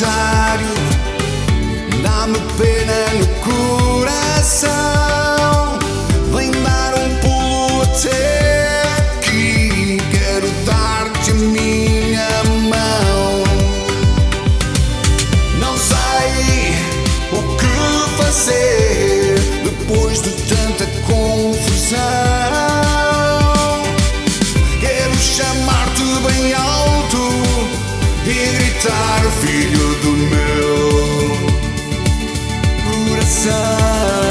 aniversário, dá-me pena no coração. Vem dar um pulo até aqui, quero dar-te a minha mão. Não sei o que fazer depois de tanta confusão. Quero chamar-te bem alto e gritar: filho do meu coração.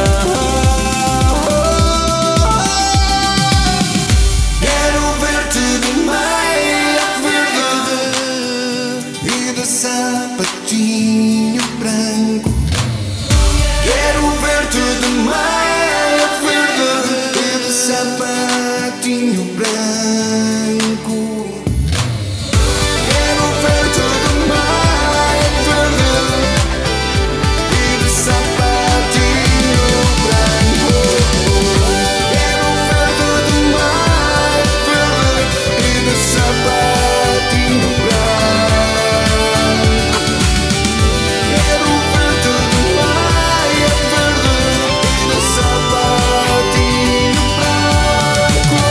Quero ver-te de meia verde e de sapatinho branco. Quero ver-te de meia verde e de sapatinho branco. Quero ver-te de meia verde e de sapatinho branco. Quero ver-te de meia verde e de sapatinho branco. Quero ver-te de meia verde e de sapatinho branco.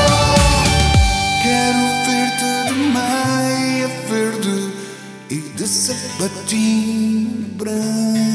Quero ver-te de meia verde e de sapatinho branco.